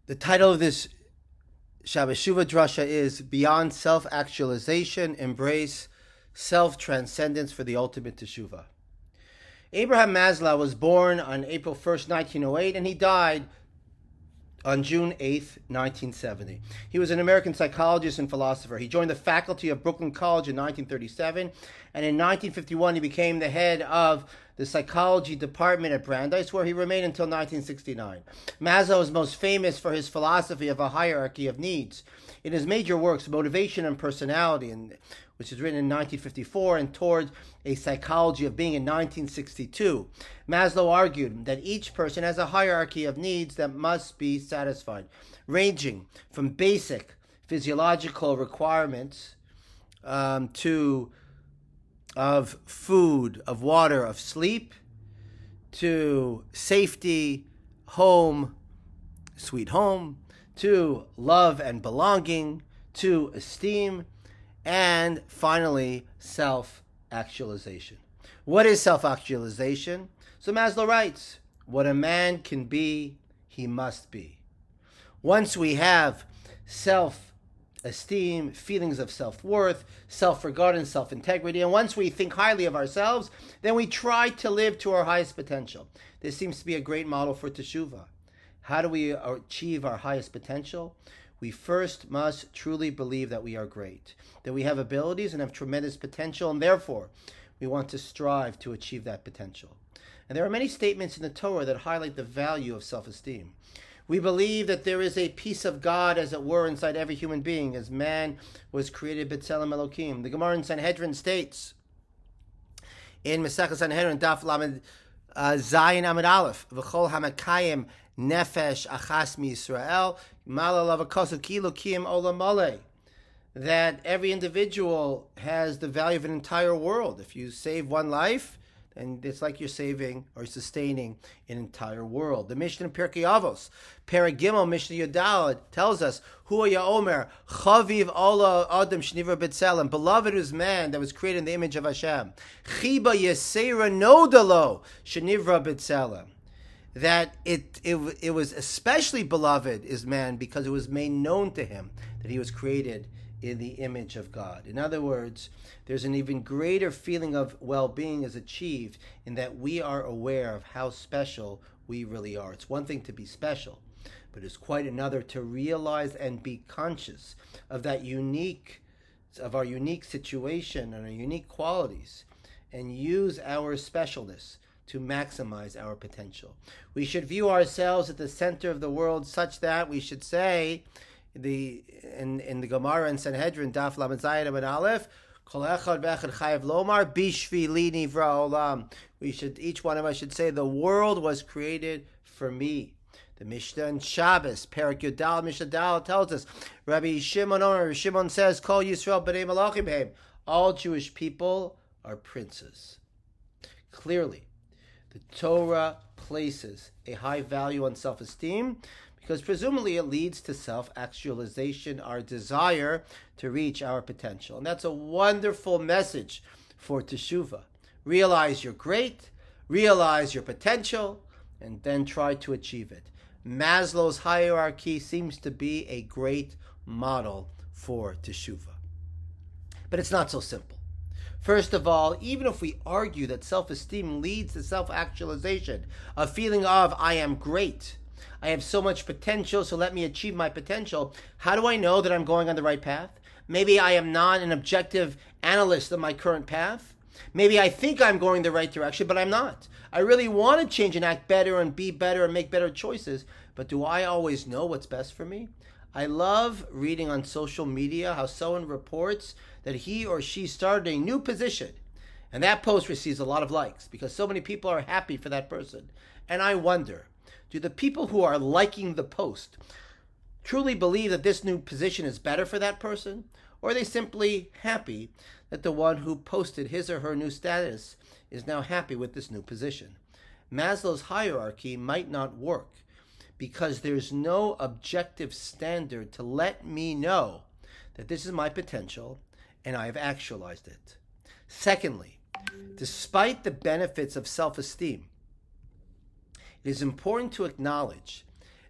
The title of this Shabbos Shuvah Drasha is Beyond Self-Actualization, Embrace Self-Transcendence for the Ultimate Teshuvah. Abraham Maslow was born on April 1st, 1908, and he died on June 8th, 1970. He was an American psychologist and philosopher. He joined the faculty of Brooklyn College in 1937, and in 1951 he became the head of the psychology department at Brandeis, where he remained until 1969. Maslow is most famous for his philosophy of a hierarchy of needs. In his major works, Motivation and Personality, which was written in 1954, and Towards a Psychology of Being in 1962, Maslow argued that each person has a hierarchy of needs that must be satisfied, ranging from basic physiological requirements of food, of water, of sleep, to safety, home, sweet home, to love and belonging, to esteem, and finally, self-actualization. What is self-actualization? So Maslow writes, what a man can be, he must be. Once we have self-esteem, feelings of self-worth, self-regard, and self-integrity, and once we think highly of ourselves, then we try to live to our highest potential. This seems to be a great model for teshuvah. How do we achieve our highest potential? We first must truly believe that we are great, that we have abilities and have tremendous potential, and therefore we want to strive to achieve that potential. And there are many statements in the Torah that highlight the value of self-esteem. We believe that there is a piece of God, as it were, inside every human being, as man was created b'tselem Elokim. The Gemara in Sanhedrin states, in Masechah Sanhedrin, Daf Lamed Zayin Amid Aleph, V'chol hamakayim nefesh achas miYisrael, malalav akosu kilo kiyim olam maleh, that every individual has the value of an entire world. If you save one life, then it's like you're saving or sustaining an entire world. The Mishnah in Pirkei Avos, Perek Gimel, Mishnah Yodalad, tells us, Hu Omer, Chaviv Ola Adam Shnivra B'Tselem, beloved is man that was created in the image of Hashem. Chiba Yesera Nodalo Shnivra B'Tselem. That it was especially beloved is man because it was made known to him that he was created in the image of God. In other words, there's an even greater feeling of well-being is achieved in that we are aware of how special we really are. It's one thing to be special, but it's quite another to realize and be conscious of our unique situation and our unique qualities, and use our specialness to maximize our potential. We should view ourselves at the center of the world such that we should say, in the Gemara and Sanhedrin, Daf Lamed Zayin Amid Aleph, Kol echad v'echad chayav lomar bishvili nivra olam. Each one of us should say, the world was created for me. The Mishnah in Shabbos, Perek Yudal, Mishnah Dal tells us, Rabbi Shimon says, Kol Yisrael b'nei malachim heim. All Jewish people are princes. Clearly, the Torah places a high value on self-esteem, because presumably it leads to self-actualization, our desire to reach our potential. And that's a wonderful message for teshuvah. Realize you're great, realize your potential, and then try to achieve it. Maslow's hierarchy seems to be a great model for teshuvah. But it's not so simple. First of all, even if we argue that self-esteem leads to self-actualization, a feeling of, I am great, I have so much potential, so let me achieve my potential. How do I know that I'm going on the right path? Maybe I am not an objective analyst of my current path. Maybe I think I'm going the right direction, but I'm not. I really want to change and act better and be better and make better choices, but do I always know what's best for me? I love reading on social media how someone reports that he or she started a new position, and that post receives a lot of likes because so many people are happy for that person. And I wonder, do the people who are liking the post truly believe that this new position is better for that person? Or are they simply happy that the one who posted his or her new status is now happy with this new position? Maslow's hierarchy might not work because there's no objective standard to let me know that this is my potential and I have actualized it. Secondly, despite the benefits of self-esteem, it is important to acknowledge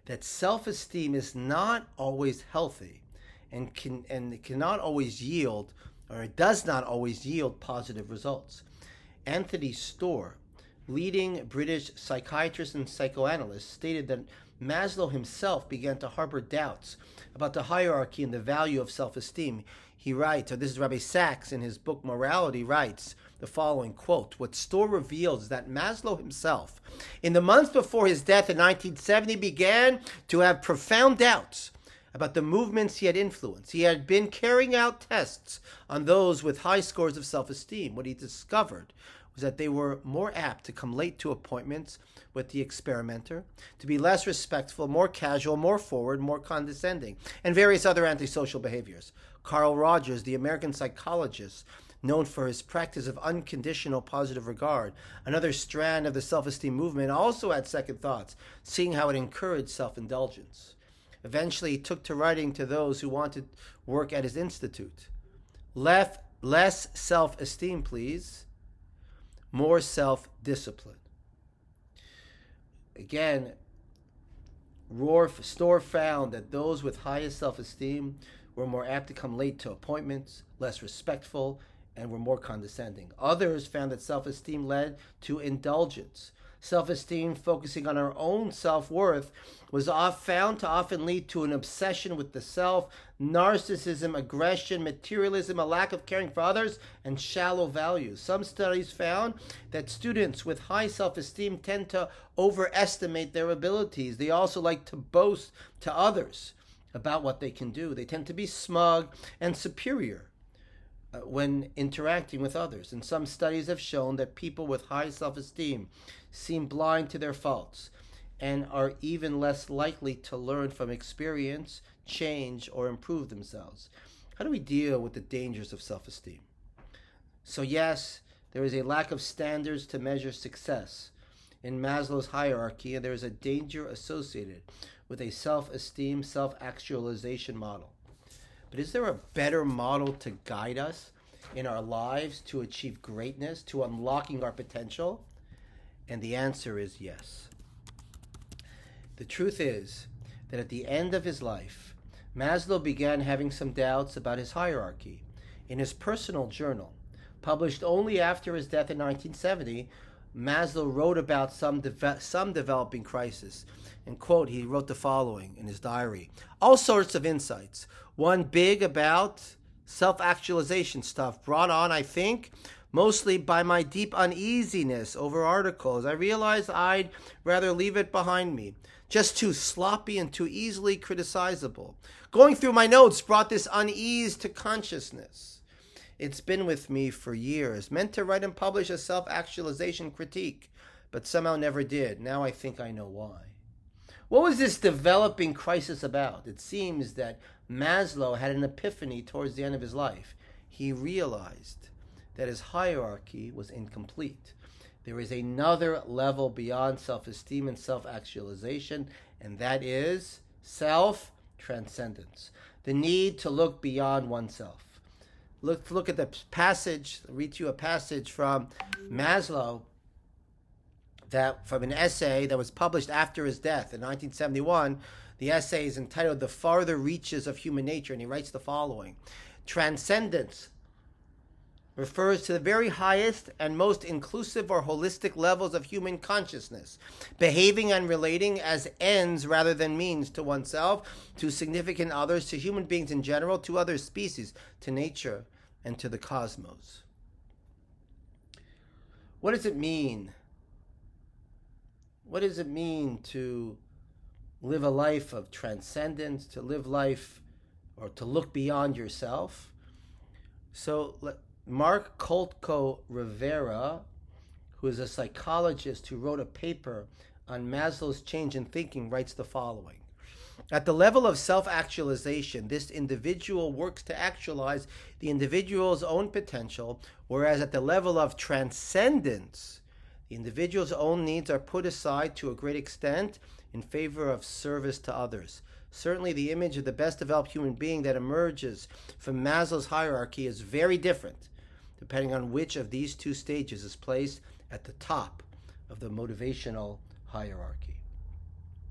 that self-esteem is not always healthy and cannot always yield, or it does not always yield, positive results. Anthony Storr, leading British psychiatrist and psychoanalyst, stated that Maslow himself began to harbor doubts about the hierarchy and the value of self-esteem. He writes, or this is Rabbi Sachs in his book Morality, writes the following, quote, "What Storr reveals is that Maslow himself, in the months before his death in 1970, began to have profound doubts about the movements he had influenced. He had been carrying out tests on those with high scores of self-esteem. What he discovered was that they were more apt to come late to appointments with the experimenter, to be less respectful, more casual, more forward, more condescending, and various other antisocial behaviors." Carl Rogers, the American psychologist, known for his practice of unconditional positive regard, another strand of the self-esteem movement, also had second thoughts, seeing how it encouraged self-indulgence. Eventually, he took to writing to those who wanted work at his institute. Less self-esteem, please. More self-discipline. Again, Storr found that those with highest self-esteem were more apt to come late to appointments, less respectful, and were more condescending. Others found that self-esteem led to indulgence. Self-esteem, focusing on our own self-worth, was found to often lead to an obsession with the self, narcissism, aggression, materialism, a lack of caring for others, and shallow values. Some studies found that students with high self-esteem tend to overestimate their abilities. They also like to boast to others about what they can do. They tend to be smug and superior when interacting with others. And some studies have shown that people with high self-esteem seem blind to their faults and are even less likely to learn from experience, change, or improve themselves. How do we deal with the dangers of self-esteem? So yes, there is a lack of standards to measure success in Maslow's hierarchy, and there is a danger associated with a self-esteem, self-actualization model. But is there a better model to guide us in our lives to achieve greatness, to unlocking our potential? And the answer is yes. The truth is that at the end of his life, Maslow began having some doubts about his hierarchy. In his personal journal, published only after his death in 1970, Maslow wrote about some developing crisis. And quote, he wrote the following in his diary: "All sorts of insights. One big about self-actualization stuff, brought on, I think, mostly by my deep uneasiness over articles. I realized I'd rather leave it behind me. Just too sloppy and too easily criticizable. Going through my notes brought this unease to consciousness. It's been with me for years. Meant to write and publish a self-actualization critique, but somehow never did. Now I think I know why." What was this developing crisis about? It seems that Maslow had an epiphany towards the end of his life. He realized that his hierarchy was incomplete. There is another level beyond self-esteem and self-actualization, and that is self-transcendence. The need to look beyond oneself. Look at the passage, I'll read to you a passage from Maslow, that from an essay that was published after his death in 1971. The essay is entitled "The Farther Reaches of Human Nature," and he writes the following: "Transcendence refers to the very highest and most inclusive or holistic levels of human consciousness, behaving and relating as ends rather than means to oneself, to significant others, to human beings in general, to other species, to nature, and to the cosmos." What does it mean? What does it mean to live a life of transcendence, to live life or to look beyond yourself? So Mark Koltko Rivera, who is a psychologist who wrote a paper on Maslow's change in thinking, writes the following: "At the level of self-actualization, this individual works to actualize the individual's own potential, whereas at the level of transcendence, the individual's own needs are put aside to a great extent in favor of service to others. Certainly, the image of the best developed human being that emerges from Maslow's hierarchy is very different, depending on which of these two stages is placed at the top of the motivational hierarchy." The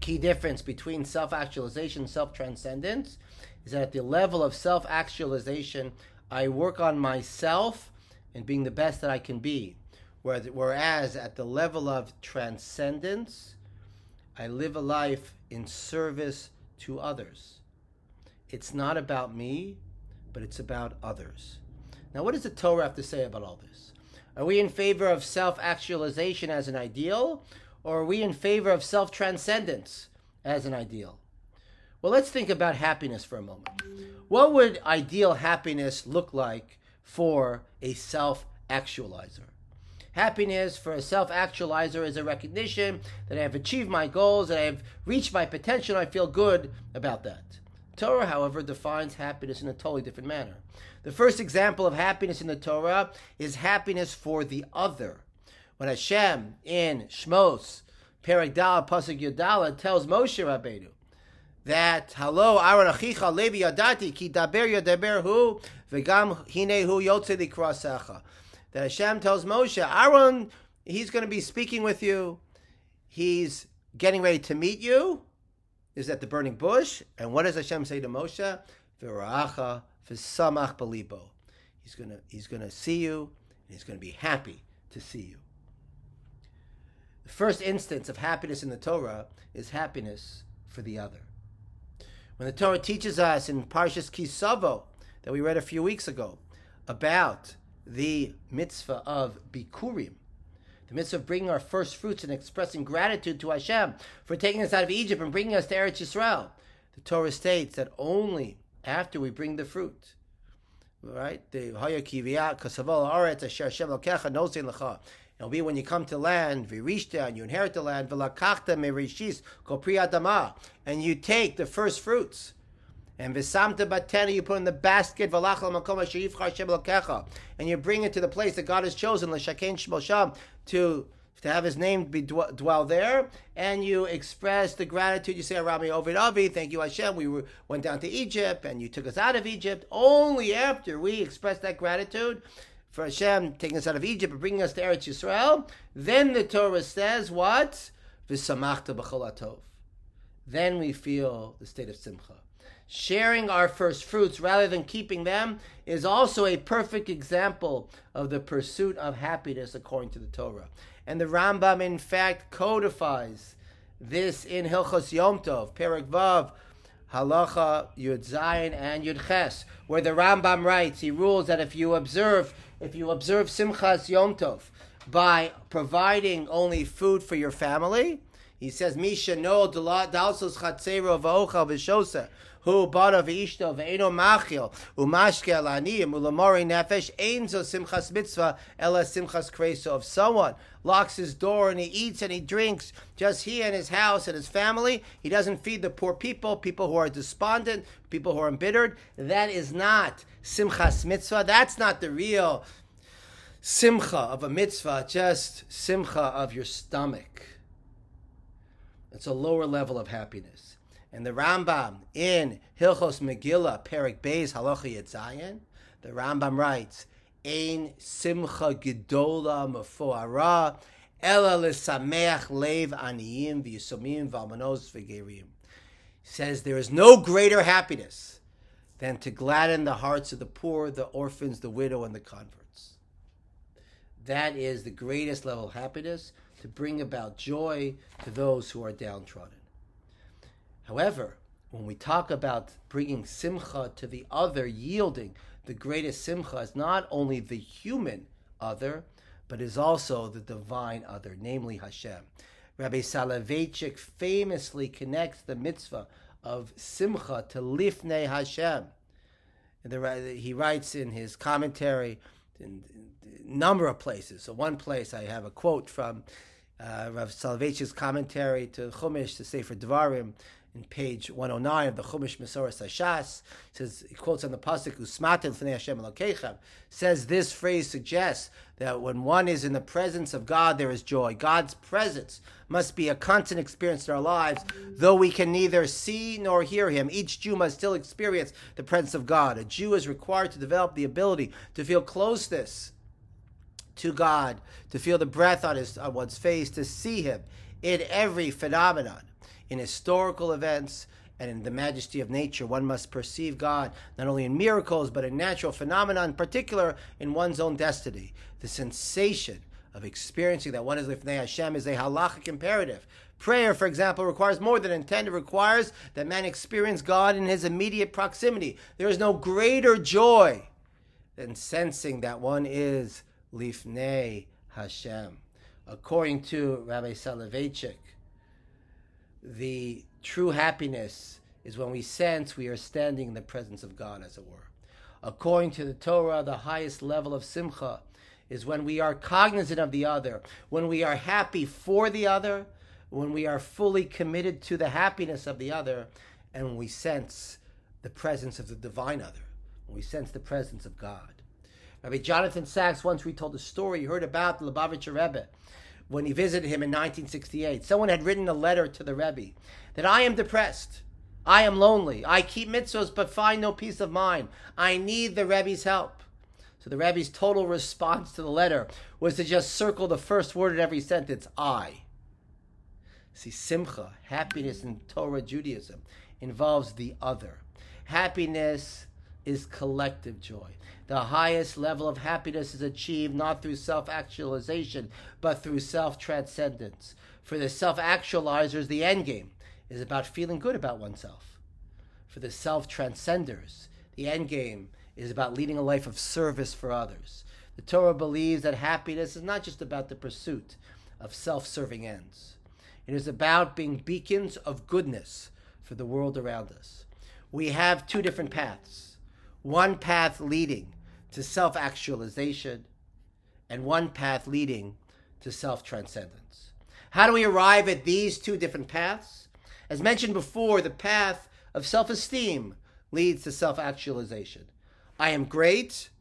key difference between self-actualization and self-transcendence is that at the level of self-actualization, I work on myself and being the best that I can be. Whereas at the level of transcendence, I live a life in service to others. It's not about me, but it's about others. Now, what does the Torah have to say about all this? Are we in favor of self-actualization as an ideal, or are we in favor of self-transcendence as an ideal? Well, let's think about happiness for a moment. What would ideal happiness look like for a self-actualizer? Happiness for a self-actualizer is a recognition that I have achieved my goals, that I have reached my potential, and I feel good about that. Torah, however, defines happiness in a totally different manner. The first example of happiness in the Torah is happiness for the other. When Hashem in Shmos, Perek Dal, Pasuk Yudala, tells Moshe Rabbeinu that Halo Aaron Achicha Levi Yadati Ki Daber Yadaber Hu V'Gam Hine Hu Yotze Likrasecha. That Hashem tells Moshe, Aaron, he's going to be speaking with you. He's getting ready to meet you. Is at the burning bush. And what does Hashem say to Moshe? V'Ra'acha V'Samach Balibo. He's going to see you, and he's going to be happy to see you. The first instance of happiness in the Torah is happiness for the other. When the Torah teaches us in Parshas Ki Savo that we read a few weeks ago about the mitzvah of Bikurim, the mitzvah of bringing our first fruits and expressing gratitude to Hashem for taking us out of Egypt and bringing us to Eretz Yisrael, the Torah states that only after we bring the fruit, right? It'll be when you come to land, Virishta, and you inherit the land, V'lakachta merishis kol pri adama, and you take the first fruits, and V'samta batena, you put in the basket, V'lachal makom asher yivchar Hashem Elokecha, and you bring it to the place that God has chosen, L'shaken Shmo Sham, to have His name be dwell there, and you express the gratitude. You say, Arami Ovid Avi, thank you Hashem, we went down to Egypt, and you took us out of Egypt. Only after we express that gratitude for Hashem taking us out of Egypt and bringing us to Eretz Yisrael, then the Torah says what? V'samachta b'chol hatov. Then we feel the state of simcha. Sharing our first fruits rather than keeping them is also a perfect example of the pursuit of happiness according to the Torah. And the Rambam, in fact, codifies this in Hilchos Yom Tov, Perek Vav, Halacha Yud Zayin and Yud Ches, where the Rambam writes, he rules that if you observe Simchas Yom Tov by providing only food for your family, he says, Misha no dalsos chatzero v'ochal v'shosa hu bada v'ishto v'eino machil u'mashke al'aniyim u'lamori nefesh ein zo simchas mitzvah ela simchas kreso. If someone locks his door and he eats and he drinks, just he and his house and his family, he doesn't feed the poor people who are despondent, people who are embittered, that is not simchas mitzvah. That's not the real simcha of a mitzvah, just simcha of your stomach. It's a lower level of happiness. And the Rambam in Hilchos Megillah, Perek Beis, Halacha Yud Zayin, the Rambam writes, Ein simcha gedola mefoara, ela lesameach lev aniyim v'yisomim v'almanos v'gerim. He says there is no greater happiness than to gladden the hearts of the poor, the orphans, the widow, and the converts. That is the greatest level of happiness, to bring about joy to those who are downtrodden. However, when we talk about bringing simcha to the other, yielding, the greatest simcha is not only the human other, but is also the divine other, namely Hashem. Rabbi Soloveitchik famously connects the mitzvah of simcha to lifnei Hashem. He writes in his commentary in a number of places. So one place I have a quote from Rav Soloveitchik's commentary to Chumash, to Sefer Dvarim, in page 109 of the Chumash Mesoras Hashas. He quotes on the pasuk Usmaten Fnei Hashem Elokechem. Says this phrase suggests that when one is in the presence of God, there is joy. God's presence must be a constant experience in our lives, though we can neither see nor hear Him. Each Jew must still experience the presence of God. A Jew is required to develop the ability to feel closeness to God, to feel the breath on one's face, to see Him in every phenomenon. in historical events, and in the majesty of nature. One must perceive God not only in miracles, but in natural phenomena, in particular in one's own destiny. The sensation of experiencing that one is Lifnei Hashem is a halachic imperative. Prayer, for example, requires more than intent. It requires that man experience God in his immediate proximity. There is no greater joy than sensing that one is Lifnei Hashem. According to Rabbi Soloveitchik, the true happiness is when we sense we are standing in the presence of God, as it were. According to the Torah, the highest level of simcha is when we are cognizant of the other, when we are happy for the other, when we are fully committed to the happiness of the other, and when we sense the presence of the divine other, when we sense the presence of God. Rabbi Jonathan Sachs once retold a story he heard about the Lubavitcher Rebbe when he visited him in 1968. Someone had written a letter to the Rebbe that I am depressed, I am lonely, I keep mitzvahs but find no peace of mind. I need the Rebbe's help. So the Rebbe's total response to the letter was to just circle the first word in every sentence, I. See, simcha, happiness in Torah Judaism, involves the other. Happiness is collective joy. The highest level of happiness is achieved not through self-actualization, but through self-transcendence. For the self-actualizers, the end game is about feeling good about oneself. For the self-transcenders, the end game is about leading a life of service for others. The Torah believes that happiness is not just about the pursuit of self-serving ends. It is about being beacons of goodness for the world around us. We have two different paths. One path leading to self-actualization, and one path leading to self-transcendence. How do we arrive at these two different paths? As mentioned before, the path of self-esteem leads to self-actualization. I am great,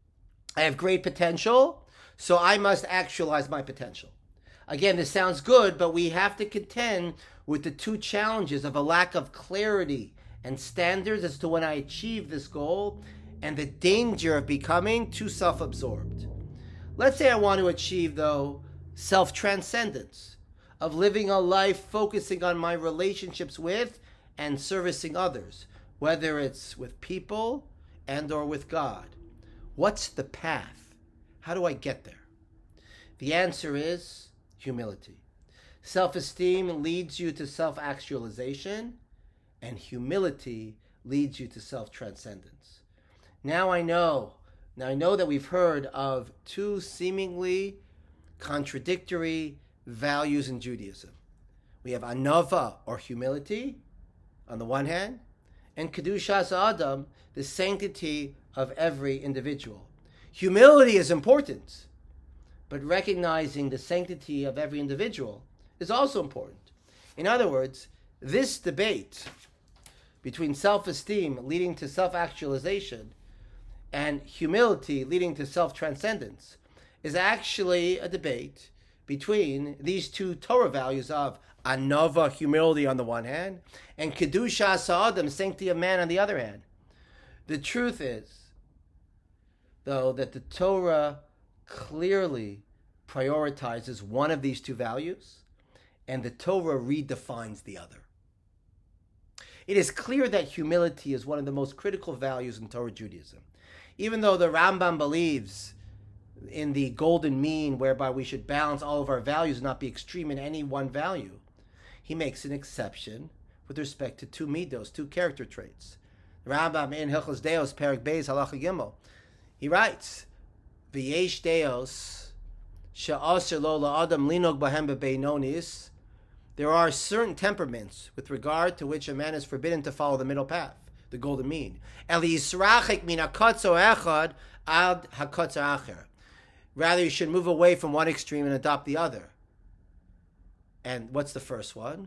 I have great potential, so I must actualize my potential. Again, this sounds good, but we have to contend with the two challenges of a lack of clarity and standards as to when I achieve this goal, and the danger of becoming too self-absorbed. Let's say I want to achieve, though, self-transcendence, of living a life focusing on my relationships with and servicing others, whether it's with people and or with God. What's the path? How do I get there? The answer is humility. Self-esteem leads you to self-actualization, and humility leads you to self-transcendence. Now I know that we've heard of two seemingly contradictory values in Judaism. We have anava, or humility, on the one hand, and kedushas adam, the sanctity of every individual. Humility is important, but recognizing the sanctity of every individual is also important. In other words, this debate between self-esteem leading to self-actualization and humility leading to self-transcendence is actually a debate between these two Torah values of anava, humility on the one hand, and kedushas ha'adam, sanctity of man on the other hand. The truth is, though, that the Torah clearly prioritizes one of these two values, and the Torah redefines the other. It is clear that humility is one of the most critical values in Torah Judaism. Even though the Rambam believes in the golden mean whereby we should balance all of our values and not be extreme in any one value, he makes an exception with respect to two midos, two character traits. The Rambam in Hilchos Deos, Perek Beis, Halacha Gimel, he writes, V'yesh Deos she'aser lo la'adam linog bahem bebeinonis. There are certain temperaments with regard to which a man is forbidden to follow the middle path, the golden mean. El yisrachik min hakotzo echad ad hakotzo acher. Rather, you should move away from one extreme and adopt the other. And what's the first one?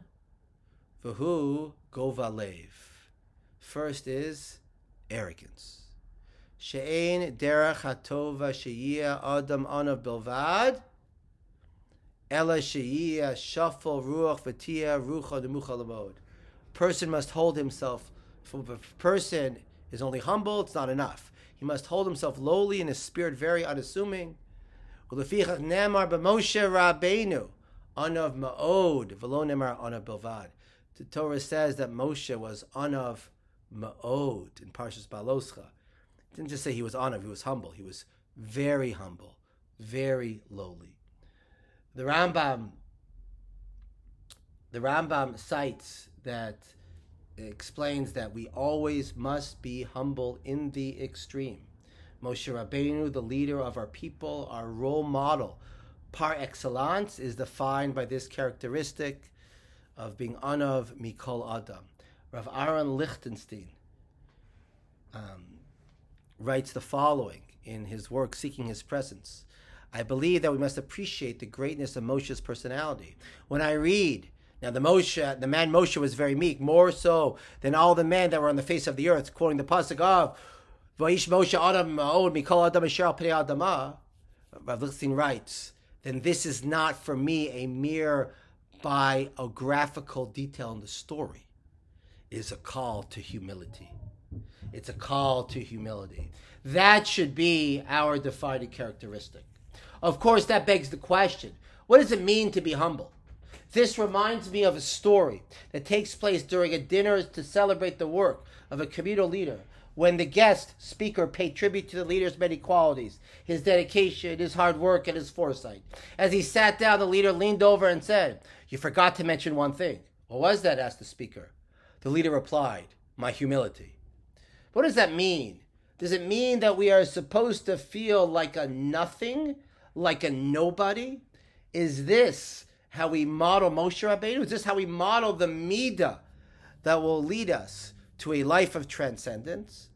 V'hu govalev. First is arrogance. She'ein derech hatova sheyia adam anav bilvad, ela sheyia shafal ruach v'tia rucha demucha lamod. Person must hold himself. If a person is only humble, it's not enough. He must hold himself lowly in his spirit, very unassuming. Ulefichach nemar b'Moshe Rabbeinu anav ma'od v'lo nemar anav bilvad. The Torah says that Moshe was Anav Ma'od in Parshas Baloscha. It didn't just say he was Anav, he was humble. He was very humble, very lowly. The Rambam cites that, explains that we always must be humble in the extreme. Moshe Rabbeinu, the leader of our people, our role model, par excellence, is defined by this characteristic of being Anav Mikol Adam. Rav Aaron Lichtenstein writes the following in his work, Seeking His Presence. I believe that we must appreciate the greatness of Moshe's personality. When I read, now the man Moshe was very meek, more so than all the men that were on the face of the earth, quoting the pasuk of Vayish Moshe Adam Ma'od Mikol Adam Asher Al Pnei Adama. Rav Lichtenstein writes, then this is not for me a mere biographical detail in the story. It is a call to humility. It's a call to humility. That should be our defining characteristic. Of course, that begs the question, what does it mean to be humble? This reminds me of a story that takes place during a dinner to celebrate the work of a communal leader, when the guest speaker paid tribute to the leader's many qualities, his dedication, his hard work, and his foresight. As he sat down, the leader leaned over and said, "You forgot to mention one thing." "What was that?" asked the speaker. The leader replied, "My humility." What does that mean? Does it mean that we are supposed to feel like a nothing, like a nobody? Is this how we model Moshe Rabbeinu? Is this how we model the midah that will lead us to a life of transcendence?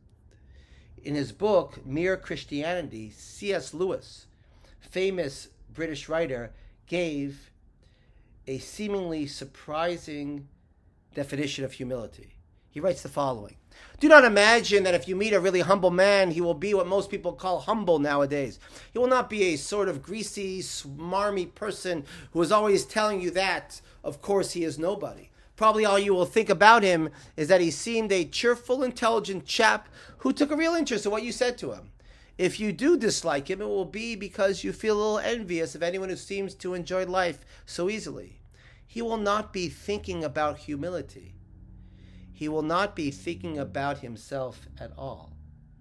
In his book, Mere Christianity, C.S. Lewis, famous British writer, gave a seemingly surprising definition of humility. He writes the following: do not imagine that if you meet a really humble man, he will be what most people call humble nowadays. He will not be a sort of greasy, smarmy person who is always telling you that, of course, he is nobody. Probably all you will think about him is that he seemed a cheerful, intelligent chap who took a real interest in what you said to him. If you do dislike him, it will be because you feel a little envious of anyone who seems to enjoy life so easily. He will not be thinking about humility. He will not be thinking about himself at all.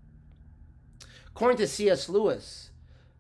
According to C.S. Lewis,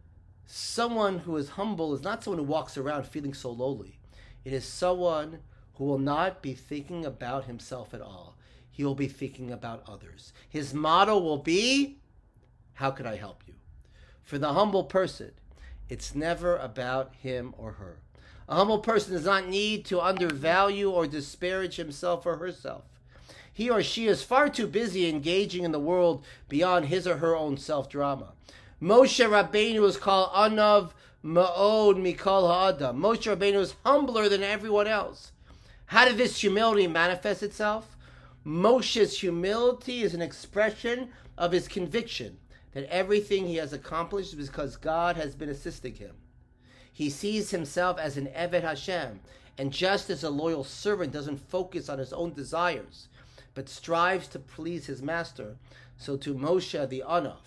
someone who is humble is not someone who walks around feeling so lowly. It is someone who will not be thinking about himself at all. He will be thinking about others. His motto will be, how can I help you? For the humble person, it's never about him or her. A humble person does not need to undervalue or disparage himself or herself. He or she is far too busy engaging in the world beyond his or her own self-drama. Moshe Rabbeinu is called Anav Ma'od Mikol Ha'adam. Moshe Rabbeinu is humbler than everyone else. How did this humility manifest itself? Moshe's humility is an expression of his conviction that everything he has accomplished is because God has been assisting him. He sees himself as an Eved Hashem, and just as a loyal servant doesn't focus on his own desires, but strives to please his master, so to Moshe the Anav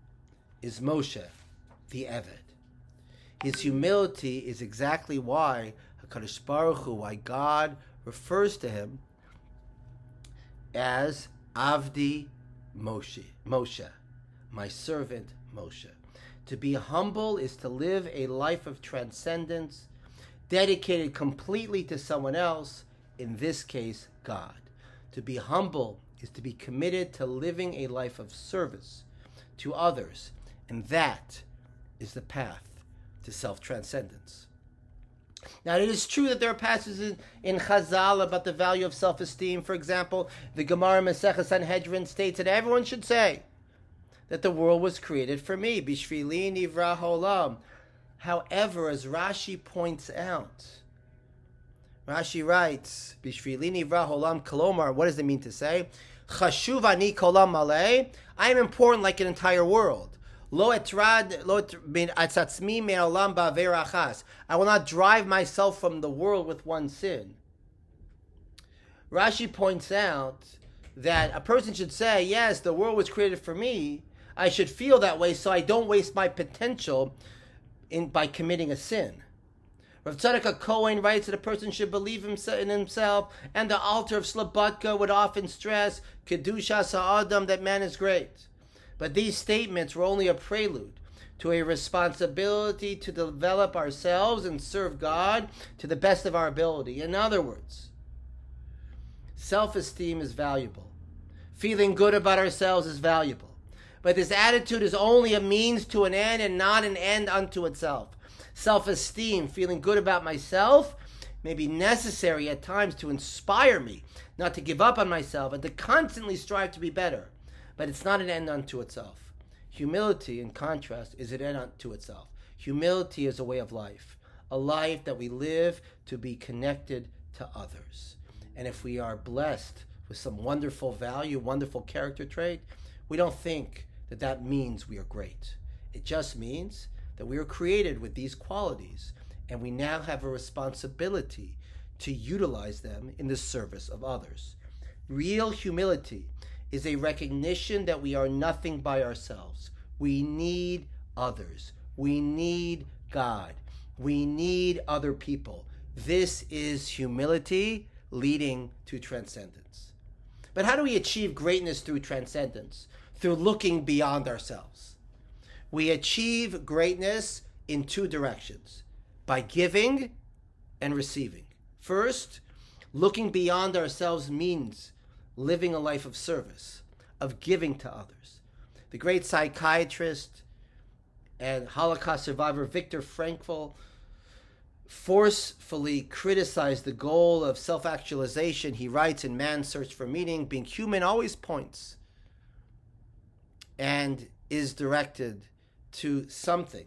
is Moshe the Eved. His humility is exactly why HaKadosh Baruch Hu, why God refers to him as Avdi Moshe, my servant Moshe. To be humble is to live a life of transcendence, dedicated completely to someone else, in this case, God. To be humble is to be committed to living a life of service to others, and that is the path to self-transcendence. Now, it is true that there are passages in Chazal about the value of self-esteem. For example, the Gemara Maseches Sanhedrin states that everyone should say that the world was created for me. Bishvili nivra haolam. However, as Rashi points out, Rashi writes, Bishvili nivra haolam kolomar. What does it mean to say? Chashuv ani kolam maleh. I am important like an entire world. I will not drive myself from the world with one sin. Rashi points out that a person should say, yes, the world was created for me. I should feel that way so I don't waste my potential by committing a sin. Rav Tzadok Cohen writes that a person should believe in himself, and the altar of Slobodka would often stress Kedushas Ha'adam, that man is great. But these statements were only a prelude to a responsibility to develop ourselves and serve God to the best of our ability. In other words, self-esteem is valuable. Feeling good about ourselves is valuable. But this attitude is only a means to an end and not an end unto itself. Self-esteem, feeling good about myself, may be necessary at times to inspire me not to give up on myself and to constantly strive to be better. But it's not an end unto itself. Humility, in contrast, is an end unto itself. Humility is a way of life, a life that we live to be connected to others. And if we are blessed with some wonderful value, wonderful character trait, we don't think that that means we are great. It just means that we are created with these qualities, and we now have a responsibility to utilize them in the service of others. Real humility is a recognition that we are nothing by ourselves. We need others. We need God. We need other people. This is humility leading to transcendence. But how do we achieve greatness through transcendence? Through looking beyond ourselves. We achieve greatness in two directions: by giving and receiving. First, looking beyond ourselves means living a life of service, of giving to others. The great psychiatrist and Holocaust survivor Viktor Frankl forcefully criticized the goal of self-actualization. He writes in Man's Search for Meaning, being human always points and is directed to something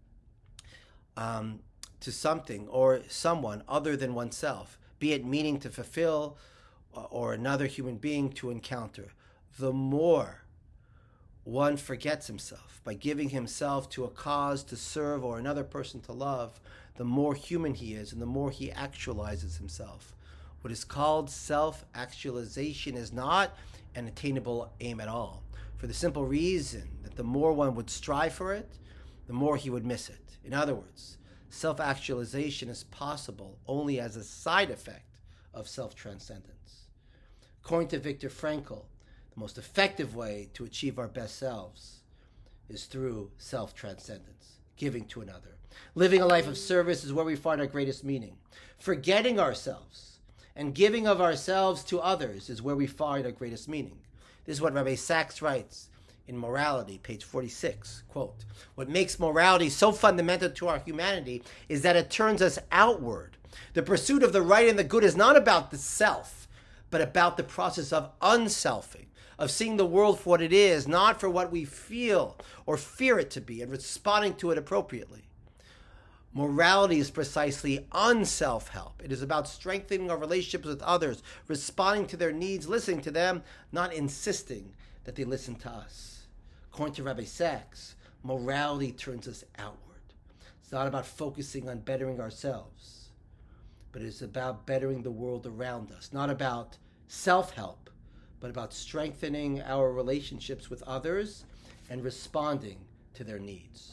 or someone other than oneself, be it meaning to fulfill or another human being to encounter. The more one forgets himself by giving himself to a cause to serve or another person to love, the more human he is and the more he actualizes himself. What is called self-actualization is not an attainable aim at all, for the simple reason that the more one would strive for it, the more he would miss it. In other words, self-actualization is possible only as a side effect of self-transcendence. According to Viktor Frankl, the most effective way to achieve our best selves is through self-transcendence, giving to another. Living a life of service is where we find our greatest meaning. Forgetting ourselves and giving of ourselves to others is where we find our greatest meaning. This is what Rabbi Sachs writes in Morality, page 46, quote, "What makes morality so fundamental to our humanity is that it turns us outward. The pursuit of the right and the good is not about the self, but about the process of unselfing, of seeing the world for what it is, not for what we feel or fear it to be, and responding to it appropriately. Morality is precisely unself-help. It is about strengthening our relationships with others, responding to their needs, listening to them, not insisting that they listen to us. According to Rabbi Sachs, morality turns us outward. It's not about focusing on bettering ourselves, but it's about bettering the world around us. Not about self-help, but about strengthening our relationships with others and responding to their needs.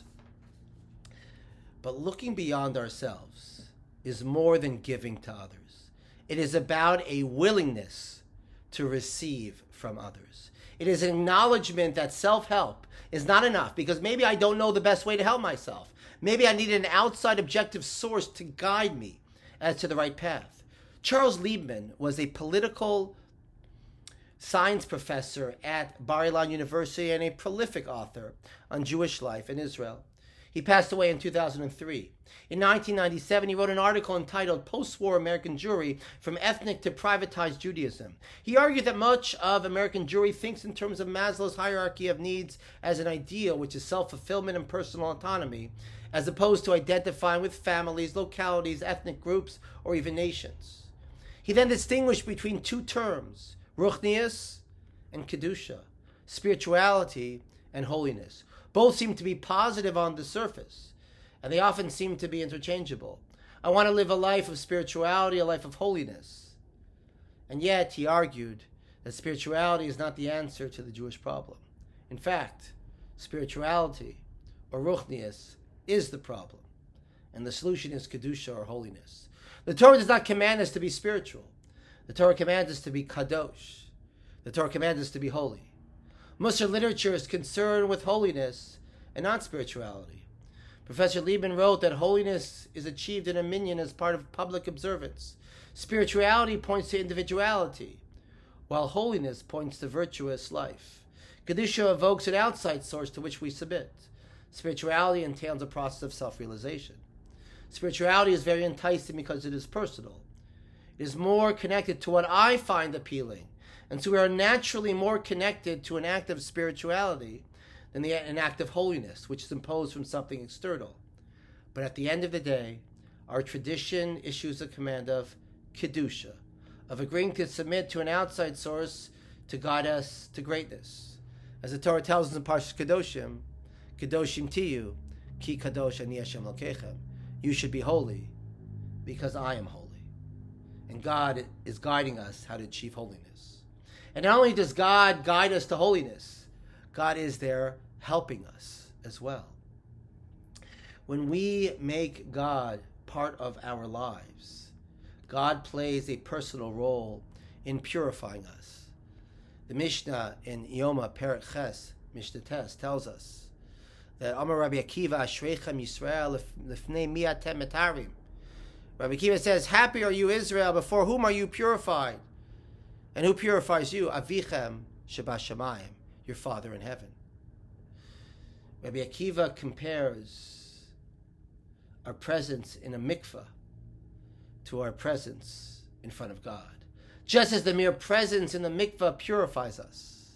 But looking beyond ourselves is more than giving to others. It is about a willingness to receive from others. It is an acknowledgement that self-help is not enough because maybe I don't know the best way to help myself. Maybe I need an outside objective source to guide me as to the right path. Charles Liebman was a political science professor at Bar-Ilan University and a prolific author on Jewish life in Israel. He passed away in 2003. In 1997, he wrote an article entitled Post-War American Jewry, From Ethnic to Privatized Judaism. He argued that much of American Jewry thinks in terms of Maslow's hierarchy of needs as an ideal, which is self-fulfillment and personal autonomy, as opposed to identifying with families, localities, ethnic groups, or even nations. He then distinguished between two terms, Ruchnius and Kedusha, spirituality and holiness. Both seem to be positive on the surface, and they often seem to be interchangeable. I want to live a life of spirituality, a life of holiness. And yet, he argued that spirituality is not the answer to the Jewish problem. In fact, spirituality, or Ruchnius, is the problem. And the solution is Kedusha, or holiness. The Torah does not command us to be spiritual. The Torah commands us to be kadosh. The Torah commands us to be holy. Musar literature is concerned with holiness and not spirituality. Professor Liebman wrote that holiness is achieved in a minyan as part of public observance. Spirituality points to individuality, while holiness points to virtuous life. Kedusha evokes an outside source to which we submit. Spirituality entails a process of self-realization. Spirituality is very enticing because it is personal. It is more connected to what I find appealing. And so we are naturally more connected to an act of spirituality than an act of holiness, which is imposed from something external. But at the end of the day, our tradition issues a command of Kedusha, of agreeing to submit to an outside source to guide us to greatness. As the Torah tells us in Parshas Kedoshim, Kedoshim tiyu, ki kadosh ani Hashem Elokechem. You should be holy because I am holy. And God is guiding us how to achieve holiness. And not only does God guide us to holiness, God is there helping us as well. When we make God part of our lives, God plays a personal role in purifying us. The Mishnah in Yoma Perek Ches, Mishnah Tes, tells us that Amar Rabbi Akiva Ashreichem Yisrael lifnei mi atem metarim. Rabbi Akiva says, happy are you, Israel, before whom are you purified? And who purifies you? Avichem Shebashamayim, your Father in heaven. Rabbi Akiva compares our presence in a mikveh to our presence in front of God. Just as the mere presence in the mikveh purifies us,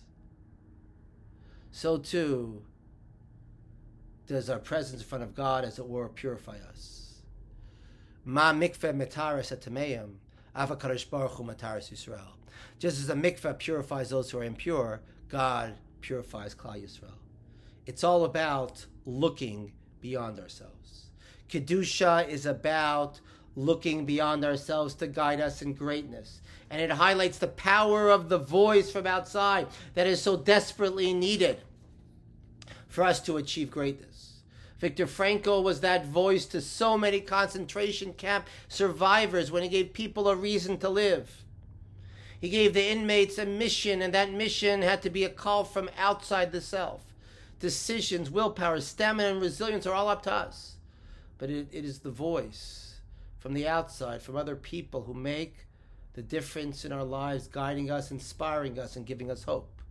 so too does our presence in front of God, as it were, purify us. Ma mikveh metaris atameim, avakadosh baruch hu metaris Yisrael. Just as the mikveh purifies those who are impure, God purifies Klal Yisrael. It's all about looking beyond ourselves. Kedusha is about looking beyond ourselves to guide us in greatness. And it highlights the power of the voice from outside that is so desperately needed for us to achieve greatness. Viktor Frankl was that voice to so many concentration camp survivors when he gave people a reason to live. He gave the inmates a mission, and that mission had to be a call from outside the self. Decisions, willpower, stamina, and resilience are all up to us. But it is the voice from the outside, from other people, who make the difference in our lives, guiding us, inspiring us, and giving us hope.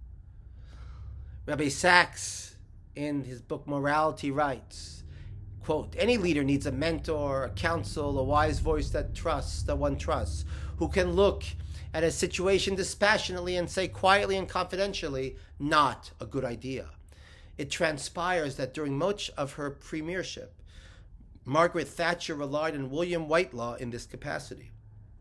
Rabbi Sachs, in his book Morality, writes, quote, any leader needs a mentor, a counsel, a wise voice that one trusts, who can look at a situation dispassionately and say quietly and confidentially, not a good idea. It transpires that during much of her premiership, Margaret Thatcher relied on William Whitelaw in this capacity.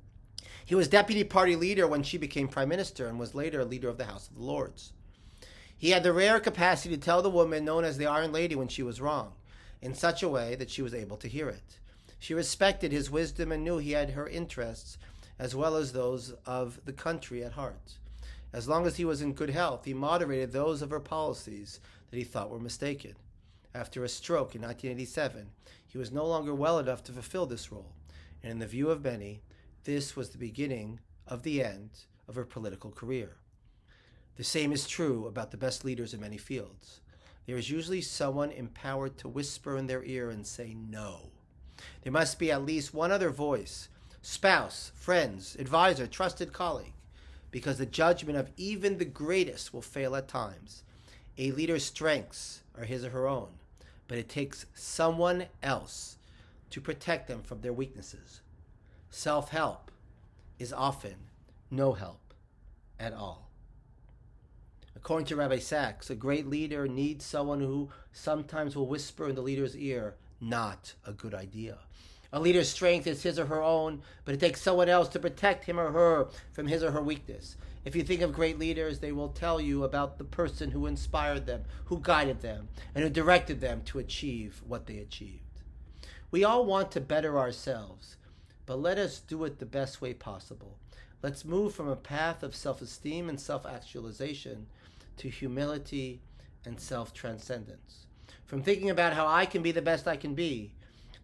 He was deputy party leader when she became prime minister and was later a leader of the House of the Lords. He had the rare capacity to tell the woman known as the Iron Lady when she was wrong, in such a way that she was able to hear it. She respected his wisdom and knew he had her interests as well as those of the country at heart. As long as he was in good health, he moderated those of her policies that he thought were mistaken. After a stroke in 1987, he was no longer well enough to fulfill this role, and in the view of many, this was the beginning of the end of her political career. The same is true about the best leaders in many fields. There is usually someone empowered to whisper in their ear and say no. There must be at least one other voice, spouse, friends, advisor, trusted colleague, because the judgment of even the greatest will fail at times. A leader's strengths are his or her own, but it takes someone else to protect them from their weaknesses. Self-help is often no help at all. According to Rabbi Sachs, a great leader needs someone who sometimes will whisper in the leader's ear, not a good idea. A leader's strength is his or her own, but it takes someone else to protect him or her from his or her weakness. If you think of great leaders, they will tell you about the person who inspired them, who guided them, and who directed them to achieve what they achieved. We all want to better ourselves, but let us do it the best way possible. Let's move from a path of self-esteem and self-actualization to humility and self-transcendence. From thinking about how I can be the best I can be,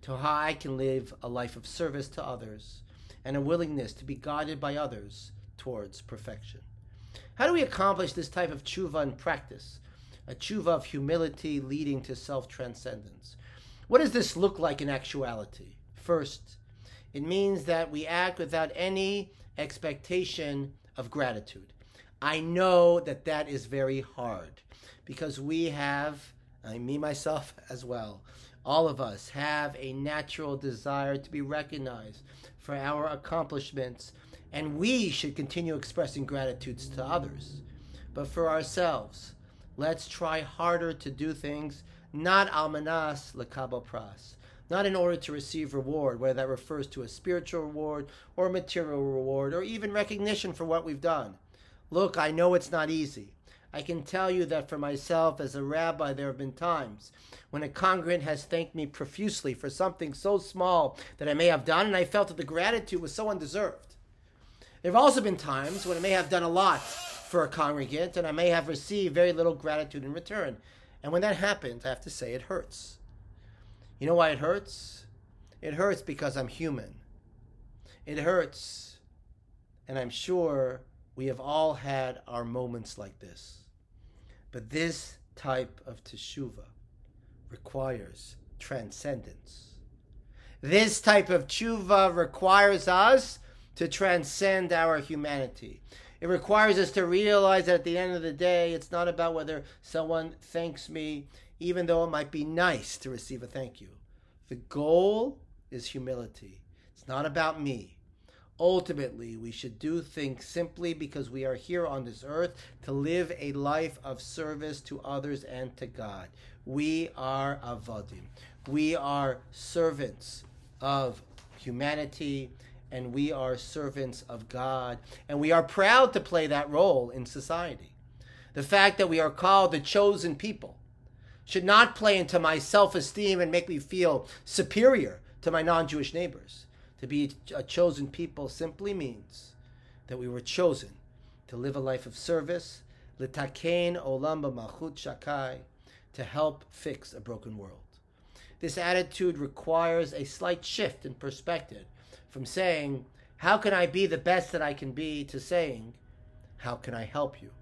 to how I can live a life of service to others and a willingness to be guided by others towards perfection. How do we accomplish this type of tshuva in practice? A tshuva of humility leading to self-transcendence. What does this look like in actuality? First, it means that we act without any expectation of gratitude. I know that that is very hard because we have, me myself as well, all of us have a natural desire to be recognized for our accomplishments, and we should continue expressing gratitudes to others. But for ourselves, let's try harder to do things not almanas lekabel pras, not in order to receive reward, whether that refers to a spiritual reward or material reward or even recognition for what we've done. Look, I know it's not easy. I can tell you that for myself as a rabbi, there have been times when a congregant has thanked me profusely for something so small that I may have done, and I felt that the gratitude was so undeserved. There have also been times when I may have done a lot for a congregant, and I may have received very little gratitude in return. And when that happens, I have to say it hurts. You know why it hurts? It hurts because I'm human. It hurts, and I'm sure we have all had our moments like this. But this type of teshuvah requires transcendence. This type of tshuva requires us to transcend our humanity. It requires us to realize that at the end of the day, it's not about whether someone thanks me, even though it might be nice to receive a thank you. The goal is humility. It's not about me. Ultimately, we should do things simply because we are here on this earth to live a life of service to others and to God. We are avodim. We are servants of humanity, and we are servants of God, and we are proud to play that role in society. The fact that we are called the chosen people should not play into my self-esteem and make me feel superior to my non-Jewish neighbors. To be a chosen people simply means that we were chosen to live a life of service, litaken olam b'malchut shakai, to help fix a broken world. This attitude requires a slight shift in perspective from saying, how can I be the best that I can be, to saying, how can I help you?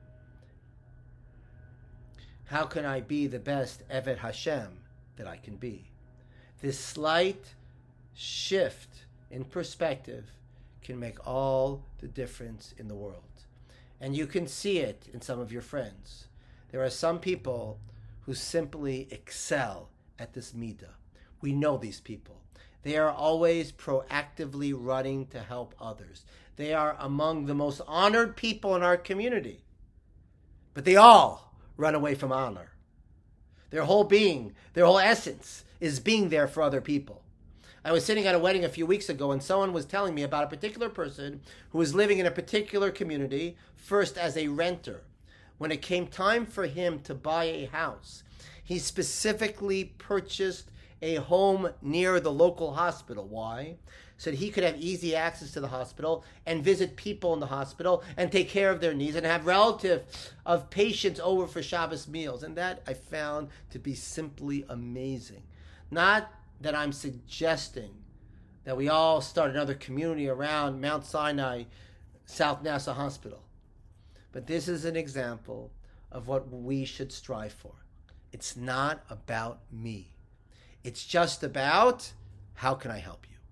How can I be the best Eved Hashem that I can be? This slight shift in perspective can make all the difference in the world. And you can see it in some of your friends. There are some people who simply excel at this midah. We know these people. They are always proactively running to help others. They are among the most honored people in our community. But they all run away from honor. Their whole being, their whole essence is being there for other people. I was sitting at a wedding a few weeks ago, and someone was telling me about a particular person who was living in a particular community, first as a renter. When it came time for him to buy a house, he specifically purchased a home near the local hospital. Why? So that he could have easy access to the hospital and visit people in the hospital and take care of their needs and have relatives of patients over for Shabbos meals. And that I found to be simply amazing. Not that I'm suggesting that we all start another community around Mount Sinai, South Nassau Hospital. But this is an example of what we should strive for. It's not about me. It's just about, how can I help you?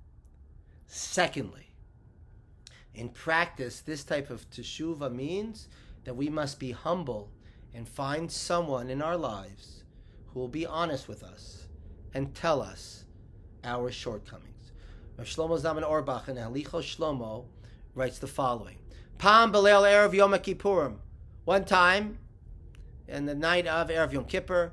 Secondly, in practice, this type of teshuvah means that we must be humble and find someone in our lives who will be honest with us and tell us our shortcomings. Rav Shlomo Zalman Auerbach in Halichos Shlomo writes the following: Pam Beleil Erev Yom Kippurim. One time, in the night of Erev Yom Kippur,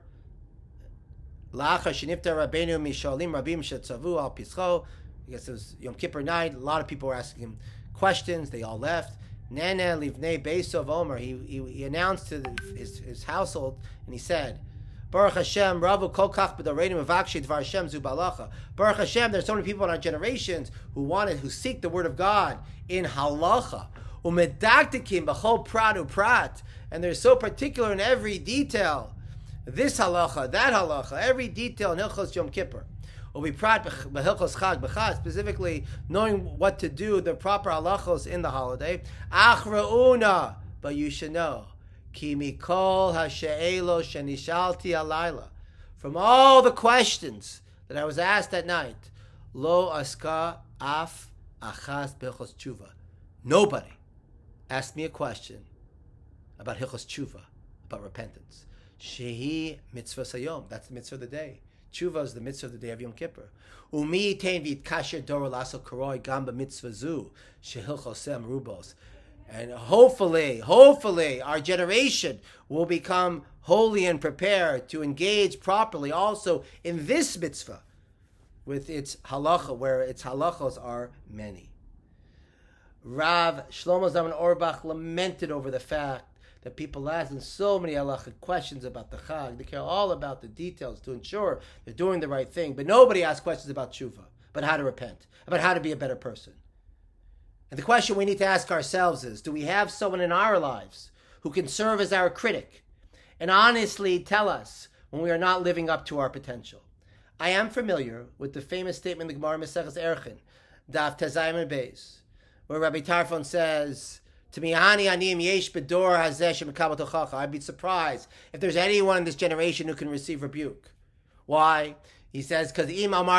La'achar sheniftar Rabbeinu mishalim rabim shetzavu al pischo. I guess it was Yom Kippur night. A lot of people were asking him questions. They all left. Nene livnei beisov Omer. He announced to his household, and he said, Baruch Hashem, Ravu kol kach b'dareinu mevakshi dvar Hashem zu balacha. Baruch Hashem, there's so many people in our generations who seek the word of God in halacha. Umedaktikim b'chol prat uprat. And they're so particular in every detail. This halacha, that halacha, every detail in Hilchos Yom Kippur. specifically knowing what to do, the proper halachos in the holiday. Achra'una, but you should know, ki mikol hashe'elo shenishalti alayla, from all the questions that I was asked at night, lo aska af achas b'hilchos tshuva. Nobody asked me a question about hilchos tshuva, about repentance. Shehi mitzvah sayom. That's the mitzvah of the day. Tshuva is the mitzvah of the day of Yom Kippur. Umi tein v'yitkasher doro laso karoi gamba mitzvah zu shehilchosem rubos. And hopefully, our generation will become holy and prepared to engage properly also in this mitzvah with its halacha, where its halachos are many. Rav Shlomo Zalman Auerbach lamented over the fact that people ask so many halachic questions about the Chag. They care all about the details to ensure they're doing the right thing. But nobody asks questions about tshuva, about how to repent, about how to be a better person. And the question we need to ask ourselves is, do we have someone in our lives who can serve as our critic and honestly tell us when we are not living up to our potential? I am familiar with the famous statement in the Gemara Maseches Erchin, Daf Tezayim and Beis, where Rabbi Tarfon says, I'd be surprised if there's anyone in this generation who can receive rebuke. Why? He says, because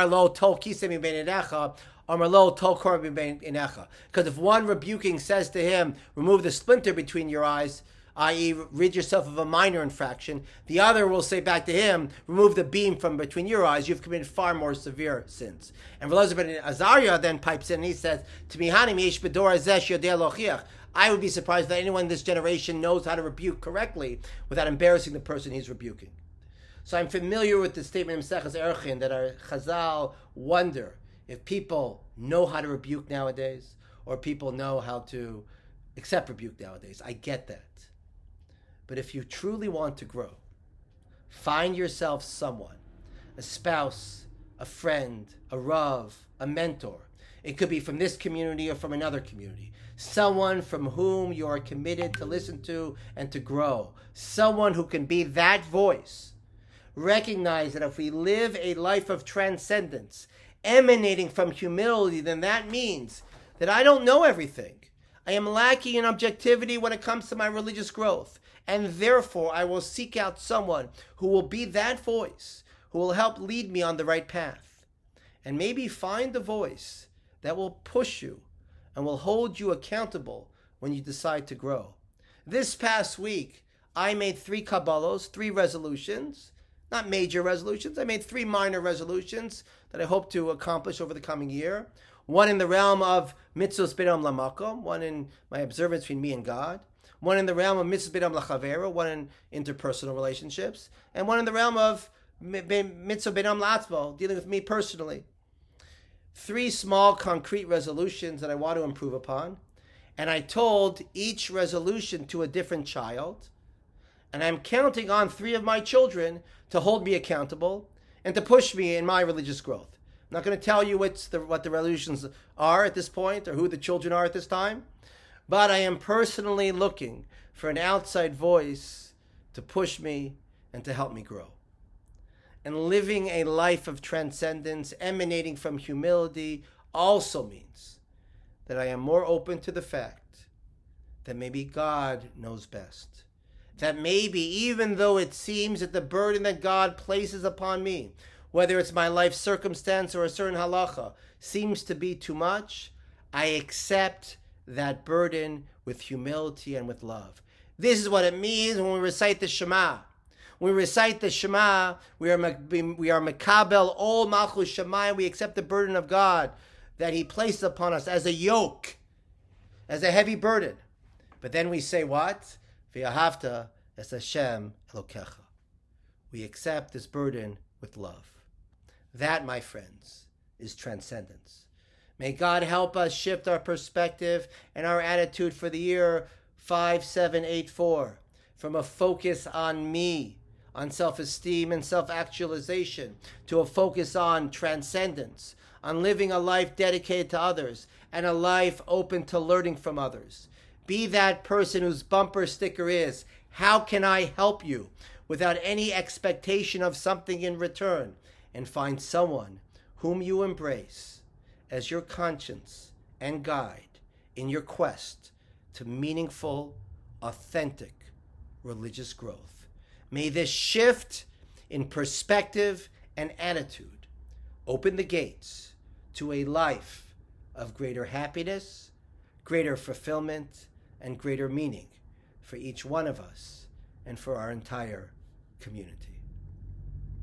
if one rebuking says to him, remove the splinter between your eyes, i.e. rid yourself of a minor infraction, the other will say back to him, remove the beam from between your eyes, you've committed far more severe sins. And Elazar Azariah then pipes in and he says, I would be surprised that anyone in this generation knows how to rebuke correctly without embarrassing the person he's rebuking. So I'm familiar with the statement in Maseches Erchin that our Chazal wonder if people know how to rebuke nowadays or people know how to accept rebuke nowadays. I get that. But if you truly want to grow, find yourself someone, a spouse, a friend, a rav, a mentor. It could be from this community or from another community. Someone from whom you are committed to listen to and to grow. Someone who can be that voice. Recognize that if we live a life of transcendence, emanating from humility, then that means that I don't know everything. I am lacking in objectivity when it comes to my religious growth. And therefore, I will seek out someone who will be that voice, who will help lead me on the right path. And maybe find the voice that will push you and will hold you accountable when you decide to grow. This past week, I made 3 Kabbalos, 3 resolutions, not major resolutions. I made 3 minor resolutions that I hope to accomplish over the coming year. One in the realm of mitzvos b'dam lamakom, one in my observance between me and God. One in the realm of mitzvos b'dam lachavero, one in interpersonal relationships. And one in the realm of mitzvah b'dam latzmo, dealing with me personally. 3 small concrete resolutions that I want to improve upon. And I told each resolution to a different child. And I'm counting on 3 of my children to hold me accountable and to push me in my religious growth. I'm not going to tell you what the resolutions are at this point or who the children are at this time. But I am personally looking for an outside voice to push me and to help me grow. And living a life of transcendence emanating from humility also means that I am more open to the fact that maybe God knows best. That maybe even though it seems that the burden that God places upon me, whether it's my life circumstance or a certain halacha, seems to be too much, I accept that burden with humility and with love. This is what it means when we recite the Shema. When we recite the Shema, we are mekabel all malchus Shemayim. We accept the burden of God that He places upon us as a yoke, as a heavy burden. But then we say what? V'ahavta es Hashem Elokecha. We accept this burden with love. That, my friends, is transcendence. May God help us shift our perspective and our attitude for the year 5784 from a focus on me, on self-esteem and self-actualization, to a focus on transcendence, on living a life dedicated to others and a life open to learning from others. Be that person whose bumper sticker is, how can I help you, without any expectation of something in return, and find someone whom you embrace as your conscience and guide in your quest to meaningful, authentic religious growth. May this shift in perspective and attitude open the gates to a life of greater happiness, greater fulfillment, and greater meaning for each one of us and for our entire community.